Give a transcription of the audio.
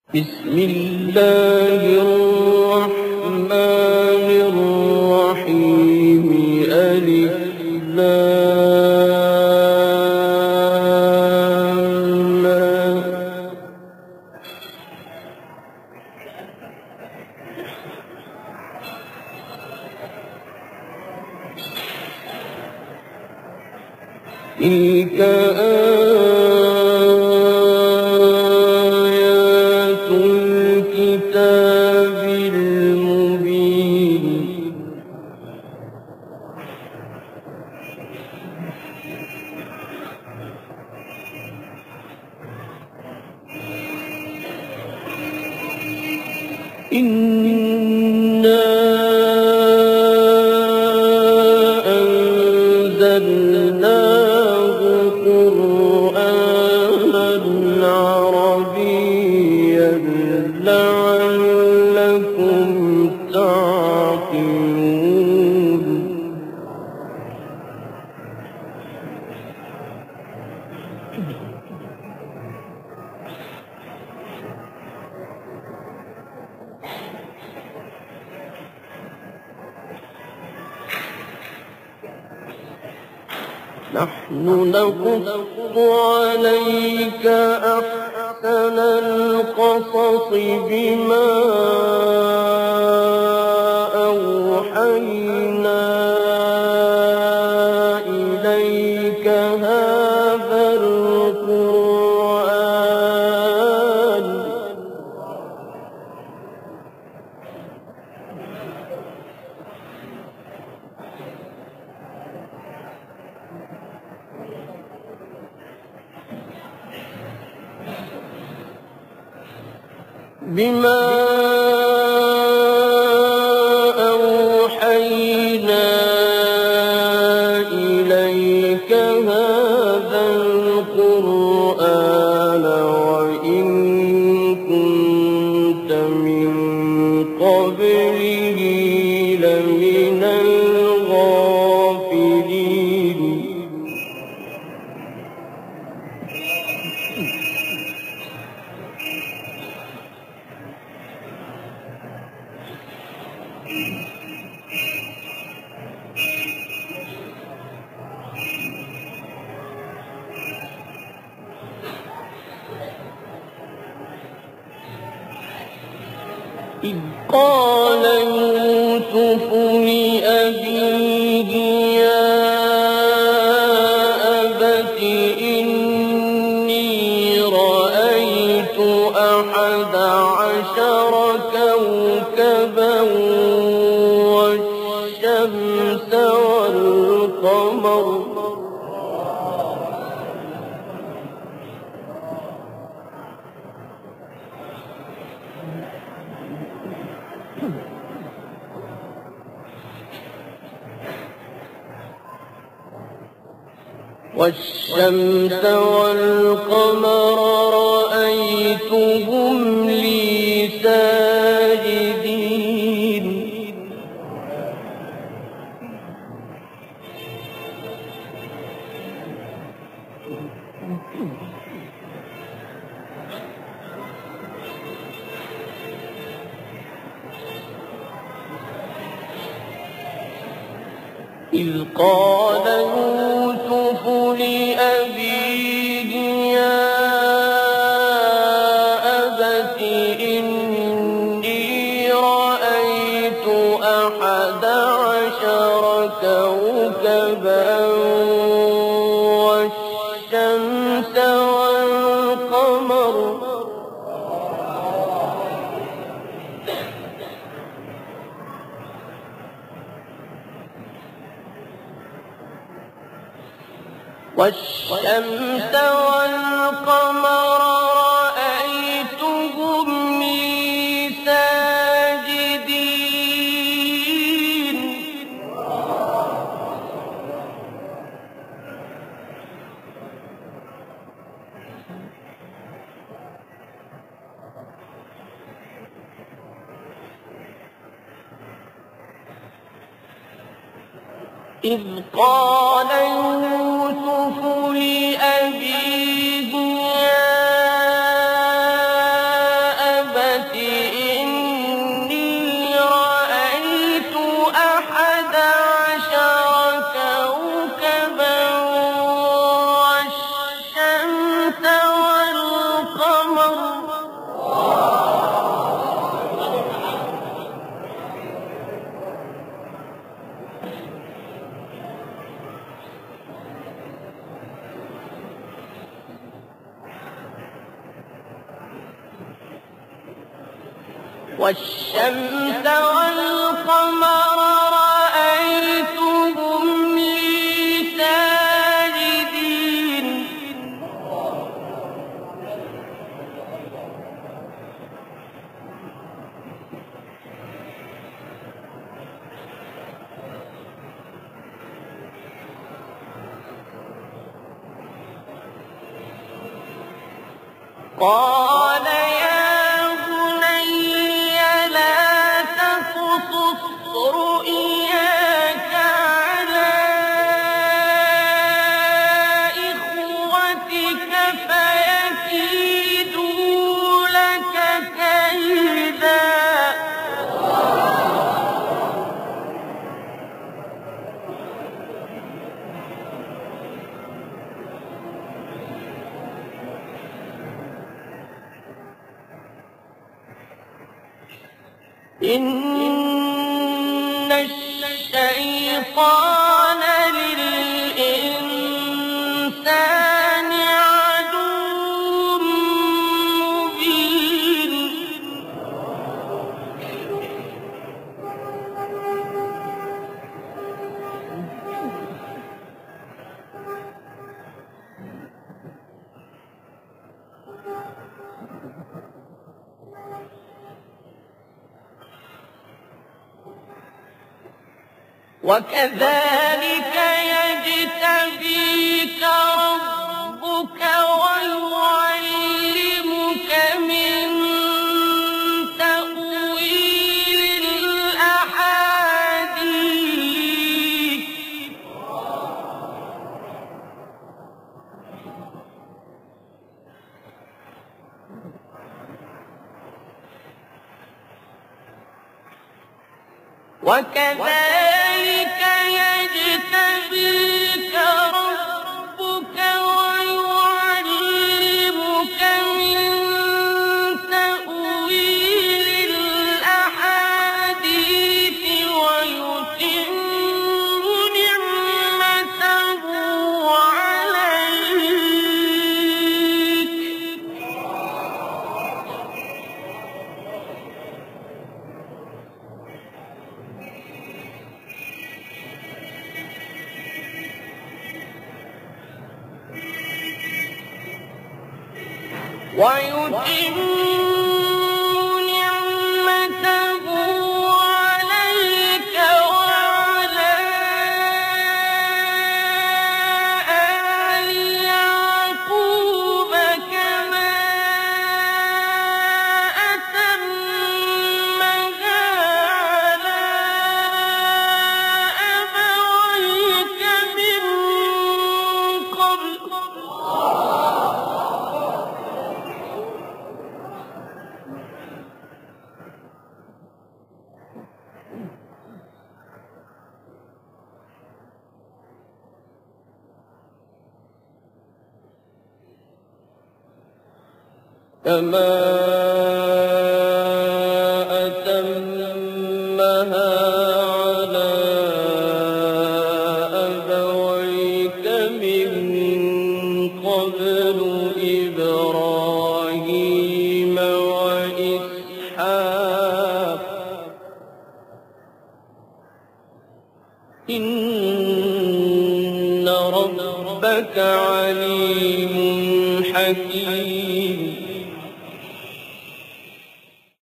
بسم الله الرحمن الرحيم ألف لام تلك آيات الكتاب المبين إنا أنزلناه قرآنا عربيا لعلكم تعقلون نحن نقص عليك أحسن القصص بما أوحينا إليك هذا القرآن بما أوحينا إليك هذا القرآن وإن كنت من قبله لمن الغافلين إذ قال يوسف لأبيه يا أبت إني رأيت 11 كوكبا والشمس والقمر رأيتهم لي ساجدين إذ قال يوسف لأبيه يا أبت إني رأيت 11 كوكبا والشمس والقمر رأيتهم لي ساجدين إذ قال يوسف لأبيه يا والشمس والقمر رأيتهم لي ساجدين قال يا بني لا تقصص رؤياك على إخوتك فيكيدوا لك كيدا إن الشيطان للإنسان عدو مبين وكذلك يجتبيك ربك ويعلمك من تأويل الأحاديث وكذلك يجتبيك ربك ويعلمك من تأويل الأحاديث ويتم نعمته عليك ويتم نعمته عليك وعلى آل يعقوب كما أتمها على أبويك من قبل كما أتمها على أبويك من قبل إبراهيم وإسحاق إن ربك عليم حكيم